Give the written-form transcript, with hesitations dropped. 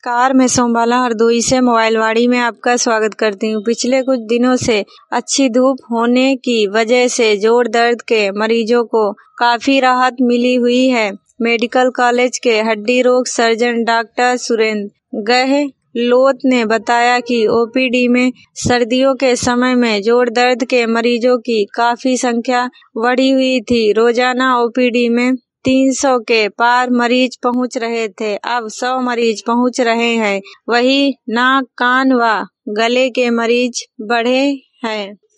नमस्कार, मैं सोमबाला हरदोई से मोबाइलवाड़ी में आपका स्वागत करती हूँ। पिछले कुछ दिनों से अच्छी धूप होने की वजह से जोड़ दर्द के मरीजों को काफी राहत मिली हुई है। मेडिकल कॉलेज के हड्डी रोग सर्जन डॉक्टर सुरेंद्र गहलोत ने बताया कि ओपीडी में सर्दियों के समय में जोड़ दर्द के मरीजों की काफी संख्या बढ़ी हुई थी। रोजाना ओपीडी में 300 के पार मरीज पहुंच रहे थे, अब 100 मरीज पहुंच रहे हैं। वहीं नाक, कान व गले के मरीज बढ़े हैं।